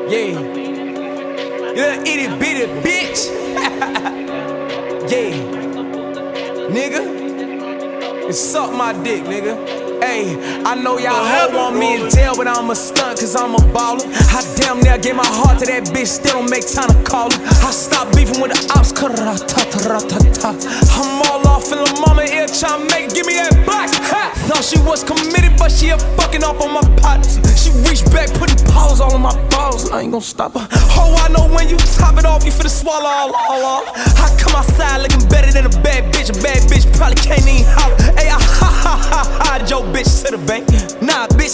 Yeah. You little itty bitty bitch. Yeah. Nigga. It's suck my dick, nigga. Ayy, I know y'all hope want me in jail, but I'm a stunt cause I'm a baller. I damn near gave my heart to that bitch, still don't make time to call her. I stopped beefing with the ops, I'm all off in the mama ear tryna make it, give me that box. Thought she was committed, but she a fucking off on my partners. She reached back, putting paws all on my balls, I ain't gon' stop her. Oh, I know when you top it off, you finna swallow all. I come outside looking better than a bad bitch probably can't even holler. Ayy, I hide your bitch to the bank. Nah, bitch,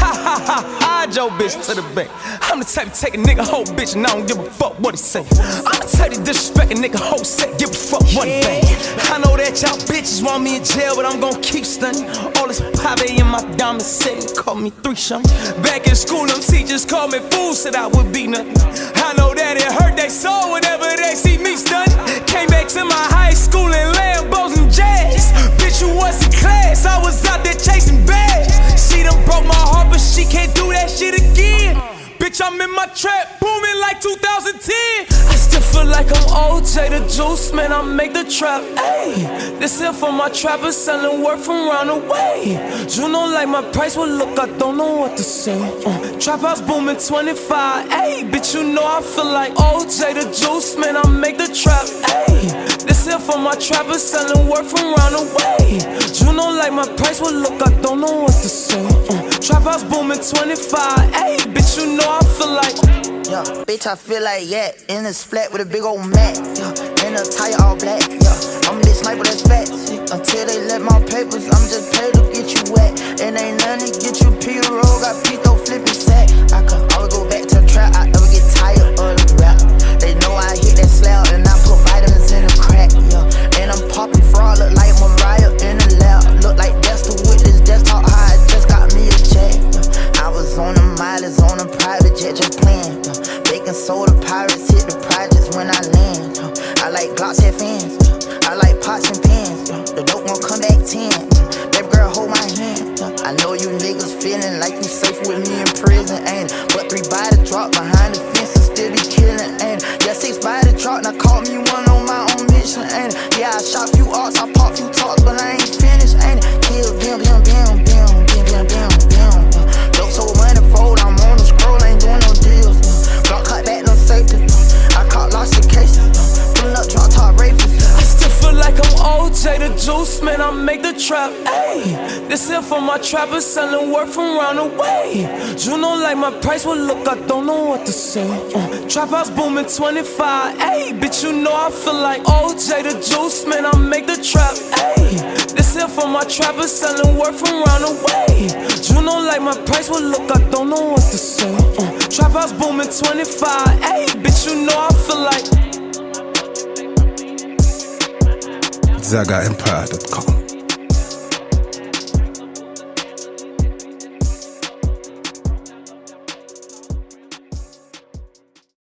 hide your bitch to the bank. I'm the type to take a nigga whole bitch and I don't give a fuck what he say. I'm the type to disrespect a nigga whole set, give a fuck what he think. I know that y'all bitches want me in jail, but I'm gon' keep stunning. All this pave in my diamond city, call me 3 something. Back in school, them teachers called me fool, said I would be nothing. I know that it hurt they soul whenever they see me stunning. Came back to my high school in Lambos and jazz. Bitch, you was in class, I was out there chasing bags. She done broke my heart, but she can't do that shit again. Bitch, I'm in my trap, booming like 2010. I still feel like I'm OJ the Juice, man, I make the trap, ayy. This here for my trappers selling work from round the way. You know like my price will look, I don't know what to say. Trap house booming 25, ayy. Bitch, you know I feel like OJ the Juice, man, I make the trap, ayy. This here for my trappers selling work from round the way. You know like my price will look, I don't know what to say. Trap house booming 25, ayy. Bitch, you know I feel like, yeah, bitch, I feel like, yeah, in a splat with a big old mat, yeah, in a tire all black, yeah, I'm this sniper that's fat, until they let my papers, I'm just paid to get you wet, and ain't nothing to get you Peter Roll, got Pito flipping sack, I could always go back to the trap, I never get tired of the rap, they know I hit that slab, and I put vitamins in the crack, yeah, and I'm popping fraud, look like Mariah in the lab, look like Dexter with this desktop high, I just got me a check, I was on the mileage, on a private jet, just playing. Baking soda pirates hit the projects when I land. I like Glocks and fans. I like pots and pans. The dope won't come back 10. Baby girl, hold my hand. I know you niggas feeling like you safe with me in prison, ain't it? But 3 bodies drop behind the fence and still be killing, ain't it? Yeah, 6 bodies drop, now call me one on my own mission, ain't it? Yeah, I shot few arts, I pop few talks, but I ain't finished, ain't it? Kill, bam, bam, bam, bam, bam, bam, bam. Dope so money fold, I'm on the scroll, ain't doing no deals. Block cut back, no safety. I caught lots of cases. Pulling up, drop top rifles. I still feel like I'm OJ the Juice, man, I make the trap, ayy. This here for my trappers selling work from round the way. You know like my price will look, I don't know what to say. Trap house booming 25, ayy. Bitch, you know I feel like OJ the Juice, man, I make the trap, ayy. This here for my trappers selling work from round the way. You know like my price will look, I don't know what to say. Trap house booming 25, ayy. Bitch, you know I feel like ZagaEmpire.com